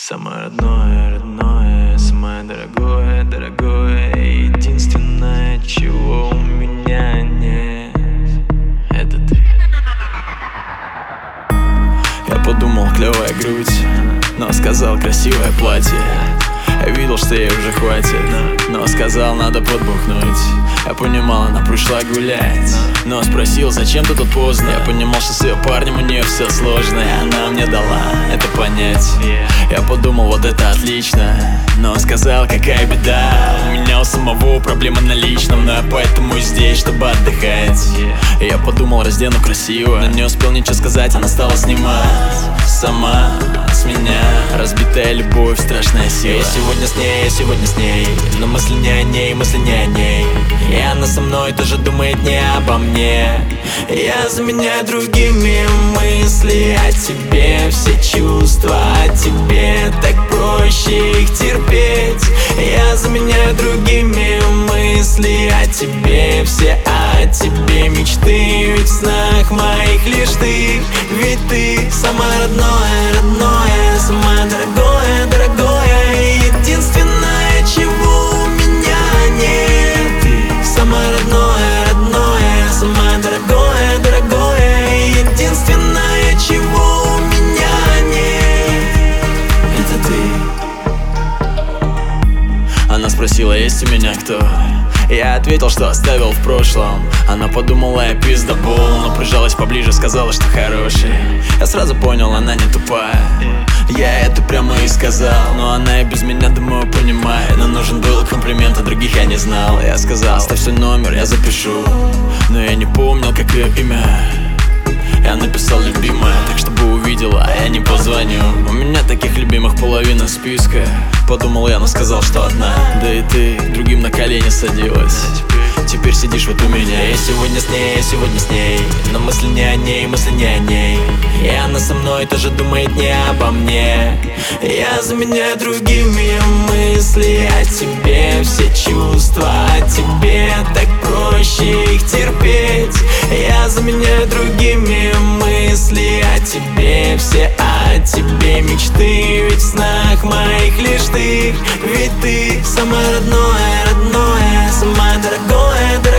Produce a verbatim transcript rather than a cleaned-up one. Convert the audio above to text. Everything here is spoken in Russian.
Самое родное, родное, самое дорогое, дорогое. Единственное, чего у меня нет, это ты. Я подумал, клевая грудь, но сказал, красивое платье. Я видел, что ей уже хватит, но сказал, надо подбухнуть. Я понимал, она пришла гулять, но спросил, зачем ты тут поздно. Я понимал, что с ее парнем у нее все сложно, и она мне дала это понять. Я подумал, вот это отлично, но сказал, какая беда. У меня у самого проблема на личном, но я поэтому здесь, чтобы отдыхать. И я подумал, раздену красиво, но не успел ничего сказать, она стала снимать сама с меня. Разбитая любовь, страшная сила. Я сегодня с ней, я сегодня с ней, но мысли не о ней, мысли не о ней. И она со мной тоже думает не обо мне. Я заменяю другими мысли о тебе, все чувства о тебе, так проще их терпеть. Я заменяю другими мысли о тебе, все о тебе мечты. Ведь в снах моих лишь ты, ведь ты самое родное, родное, самое дорогое, дорогое. Единственное, чего у меня нет, ты самое родное, родное, самое дорогое, дорогое. Единственное, чего у меня нет, это ты. Она спросила, есть у меня кто? Я ответил, что оставил в прошлом. Она подумала, я пиздобол, но прижалась поближе, сказала, что хороший. Я сразу понял, она не тупая. Я это прямо и сказал, но она и без меня, думаю, понимает. Но нужен был комплимент, а других я не знал. Я сказал, оставь свой номер, я запишу. Но я не помнил, как ее имя. Я написал любимая, так чтобы увидела, а я не позвоню. У меня таких любимых половина списка. Подумал я, но сказал, что одна. Да и ты другим на колени садилась. Теперь сидишь вот у меня. Я сегодня с ней, я сегодня с ней, но мысли не о ней, мысли не о ней. И она со мной тоже думает не обо мне. Я заменяю другими мысли о тебе, все чувства о тебе, так проще их терпеть. Я заменяю другими мысли о тебе, все о тебе мечты. Ведь в снах моих лишь ты, ведь ты самое родное, родное, самое дорогое, дорогое.